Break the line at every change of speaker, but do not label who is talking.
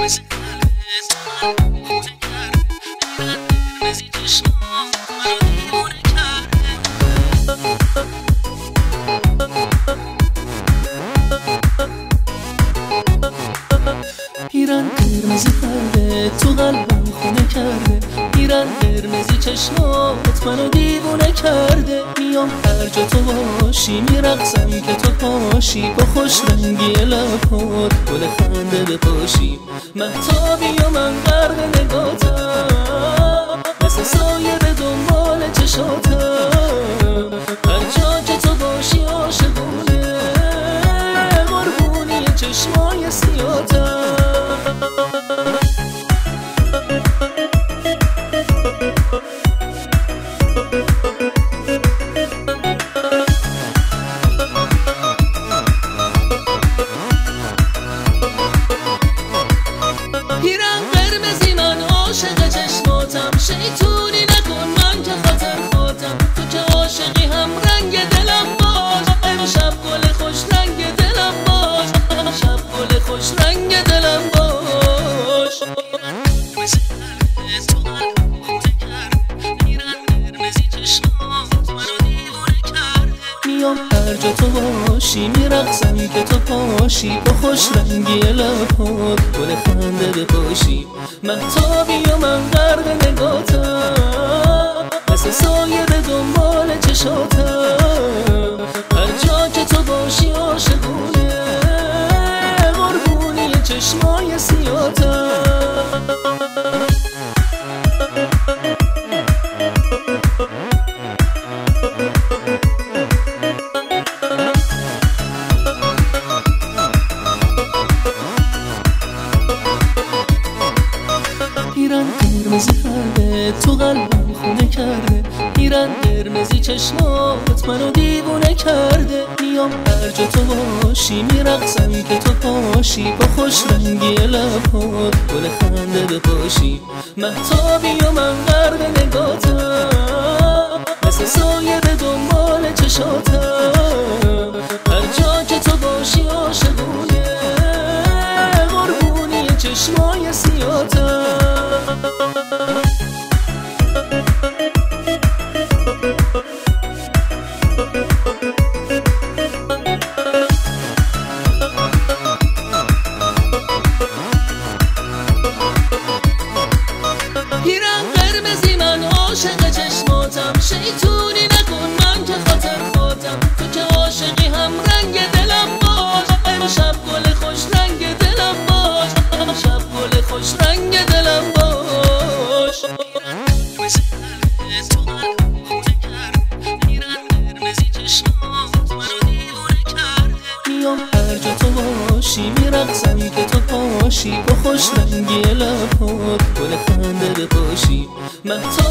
پیرن قرمزی کرده تو قلبم خونه کرده، پیرن قرمزی چشمات منو دیوونه کرده. میام هر جا تو باشی میرقصم که تو پاشی، با خوش رنگی لبات گل خنده بپاشی. مهتابی و من غرق نگاتم، مثل سایه به دنبال چشاتم. هر جا که تو باشی عاشقونه، قربونی چشمای سیاتم. پیرن قرمزی من عاشق چشماتم، شیطونی نکن من که خاطر خودم. تو که عاشقی هم رنگ دلم باش، امشب گل خوش رنگ دلم باش، امشب گل خوش رنگ دلم باش. میام هر جا تو باشی میرقصم که تو پاشی، با خوش رنگی لبات گل خنده بپاشی. مهتابی و من غرق نگاتم، مثل سایه به دنبال چشاتم. هر جا که تو باشی عاشقونه، قربونی چشمای سیاتم. پیرن قرمزی کرده تو قلبم خونه کرده، پیرن قرمزی چشمات منو دیوونه کرده. میام هر جا تو باشی میرقصم که تو پاشی، با خوش رنگی لبات گل خنده بپاشی. مهتابی و من غرق نگاتم، مثل سایه به دنبال چشاتم. هر جا که تو باشی عاشقونه، قربونی چشمای سیاتم. پیرن قرمزی من عاشق چشماتم، شیطونی نکن من که خاطر خودم. تو که عاشقی هم رنگ دلم باش، امشب گل خوش رنگ دلم باش، امشب گل خوش رنگ دلم باش. میام هر جا تو باشی میرقصم که تو پاشی، با خوش رنگی لبات گل خنده بپاشی.